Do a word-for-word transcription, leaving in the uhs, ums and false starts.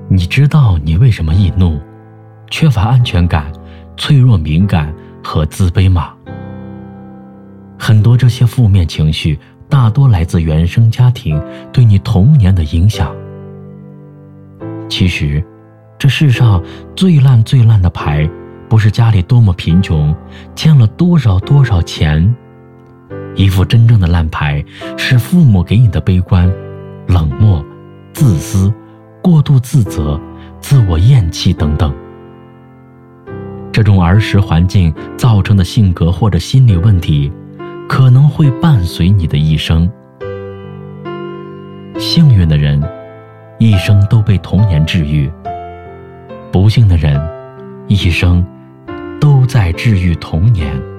你知道你为什么易怒、缺乏安全感、脆弱敏感和自卑吗？很多这些负面情绪大多来自原生家庭对你童年的影响。其实，这世上最烂最烂的牌，不是家里多么贫穷，欠了多少多少钱。一副真正的烂牌，是父母给你的悲观、冷漠、自私、过度自责、自我厌弃等等。这种儿时环境造成的性格或者心理问题，可能会伴随你的一生。幸运的人，一生都被童年治愈；不幸的人，一生都在治愈童年。